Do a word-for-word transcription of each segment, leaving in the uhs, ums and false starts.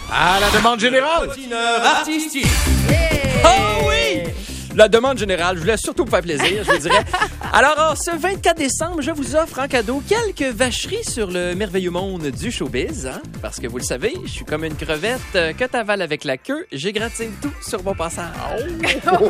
À la demande générale. Patineur artistique. Oh oui! La demande générale, je voulais surtout vous faire plaisir, je vous dirais. Alors, en ce vingt-quatre décembre, je vous offre en cadeau quelques vacheries sur le merveilleux monde du showbiz. Hein? Parce que vous le savez, je suis comme une crevette euh, que t'avales avec la queue. J'égratine tout sur mon passage. Oh.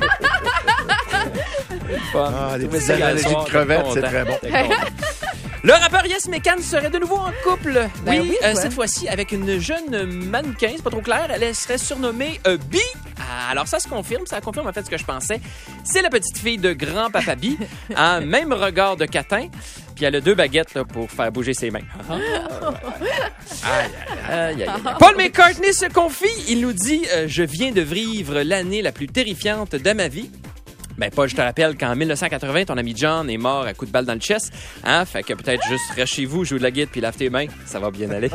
Ah, les petites analogies de crevettes, c'est très bon. Le rappeur Yes Mekan serait de nouveau en couple. Ben oui, oui, euh, quoi. cette fois-ci avec une jeune mannequin, c'est pas trop clair. Elle serait surnommée euh, Bi. Ah, alors ça se confirme, ça confirme en fait ce que je pensais. C'est la petite fille de grand-papa Bi, hein, même regard de catin. Puis elle a deux baguettes là, pour faire bouger ses mains. Ah. Aïe, aïe, aïe, aïe. Paul McCartney se confie. Il nous dit euh, « Je viens de vivre l'année la plus terrifiante de ma vie. » Ben, Paul, je te rappelle qu'en dix-neuf cent quatre-vingts, ton ami John est mort à coup de balle dans le chest. Hein? Fait que peut-être juste reste chez vous, joue de la guitare puis lave tes mains. Ça va bien aller.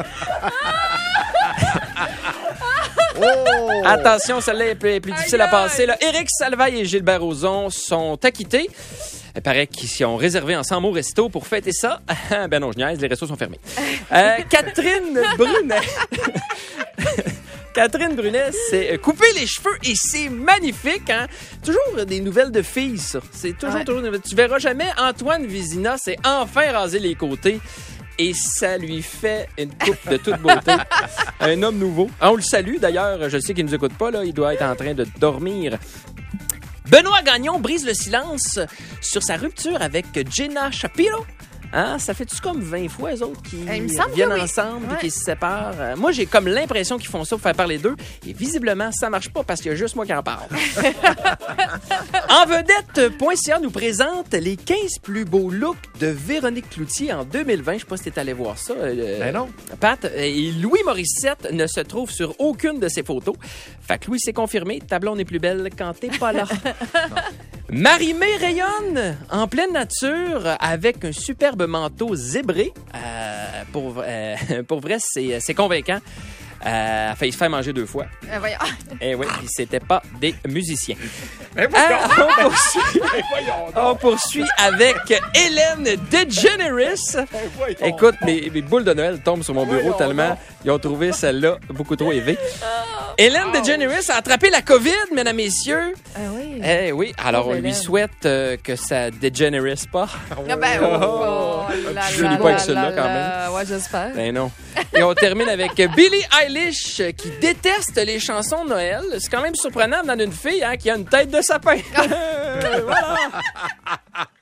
Oh! Attention, celle-là est plus, est plus difficile à passer. Là. Éric Salvaille et Gilbert Rozon sont acquittés. Il paraît qu'ils ont réservé un cent mots resto pour fêter ça. Ben non, je niaise, les restos sont fermés. Euh, Catherine Brunet... Catherine Brunet s'est coupé les cheveux et c'est magnifique, hein? Toujours des nouvelles de filles, ça. C'est toujours, ouais. toujours des nouvelles. Tu verras jamais Antoine Vézina s'est enfin rasé les côtés et ça lui fait une coupe de toute beauté. Un homme nouveau. On le salue, d'ailleurs. Je sais qu'il ne nous écoute pas, là. Il doit être en train de dormir. Benoît Gagnon brise le silence sur sa rupture avec Jenna Shapiro. Hein? Ça fait-tu comme vingt fois, eux autres, qui viennent oui. ensemble et ouais. qui se séparent? Euh, moi, j'ai comme l'impression qu'ils font ça pour faire parler d'eux. Et visiblement, ça marche pas parce qu'il y a juste moi qui en parle. En vedette point c a nous présente les quinze plus beaux looks de Véronique Cloutier en deux mille vingt. Je sais pas si t'es allé voir ça. Euh, ben non. Pat, et Louis Morissette ne se trouve sur aucune de ses photos. Fait que Louis, c'est confirmé. Ta blonde est plus belle quand t'es pas là. Marie-Mé rayonne en pleine nature avec un superbe manteau zébré. Euh, pour, euh, pour vrai, c'est, c'est convaincant. Euh, elle a failli se faire manger deux fois. Euh, voyons. Et oui, puis c'était pas des musiciens. Mais voyons. Euh, on poursuit, on poursuit avec Hélène DeGeneres. Écoute, mes, mes boules de Noël tombent sur mon bureau voyons tellement non. Ils ont trouvé celle-là beaucoup trop élevée. Oh. Hélène oh. DeGeneres a attrapé la COVID, mesdames et messieurs. Ah oui. Eh oui, alors oh, on lui souhaite euh, que ça dégénérisse pas. Ah ben, oh, oh, là, je ne lis pas avec celle-là quand même. Ouais, j'espère. Ben non. Et on termine avec Billie Eilish qui déteste les chansons de Noël. C'est quand même surprenant dans une fille hein, qui a une tête de sapin. Voilà.